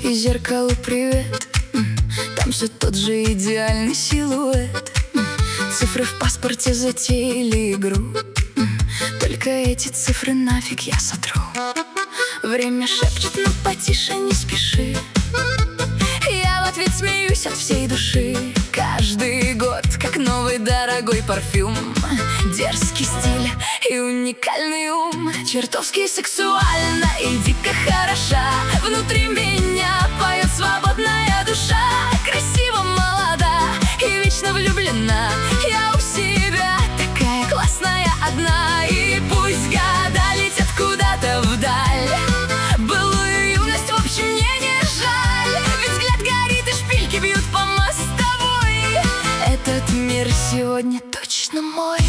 И зеркалу привет, там все тот же идеальный силуэт. Цифры в паспорте затеяли игру, только эти цифры нафиг я сотру. Время шепчет, но потише, не спеши. Я в ответ смеюсь от всей души. Каждый год, как новый дорогой парфюм. Дерзкий стиль и уникальный ум. Чертовски сексуально и дико хороша. Внутри меня поет свободная душа. Красиво, молода и вечно влюблена. Я у себя такая классная одна. И пусть года летят куда-то вдаль, былую юность в общем мне не жаль. Ведь взгляд горит и шпильки бьют по мостовой. Этот мир сегодня точно мой.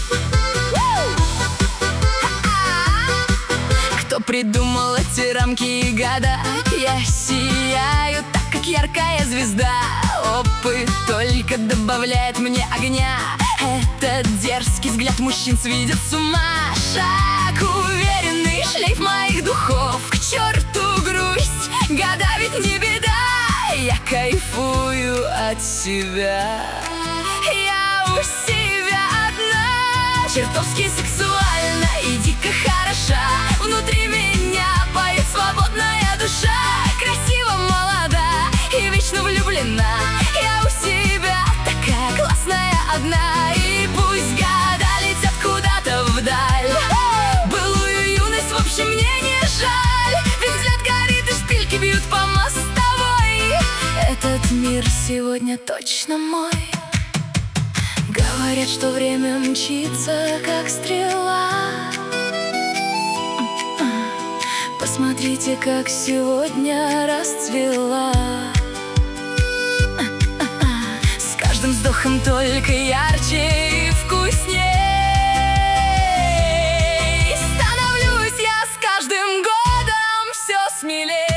Кто придумал эти рамки и года? Я сияю так, как яркая звезда. Опыт только добавляет мне огня. Этот дерзкий взгляд мужчин сведет с ума. Шаг уверенный, шлейф моих духов. К черту грусть, года ведь не беда. Я кайфую от себя. Я у себя одна. Чертовски сексуально и дико хороша. Внутри меня поет свободная душа. Красиво, молода и вечно влюблена. Я у себя такая классная одна. И пусть года летят куда-то вдаль, былую юность в общем мне не жаль. Ведь взгляд горит и шпильки бьют по мостовой. Этот мир сегодня точно мой. Говорят, что время мчится, как стрела. Посмотрите, как сегодня расцвела. С каждым вздохом только ярче и вкусней. Становлюсь я с каждым годом все смелей.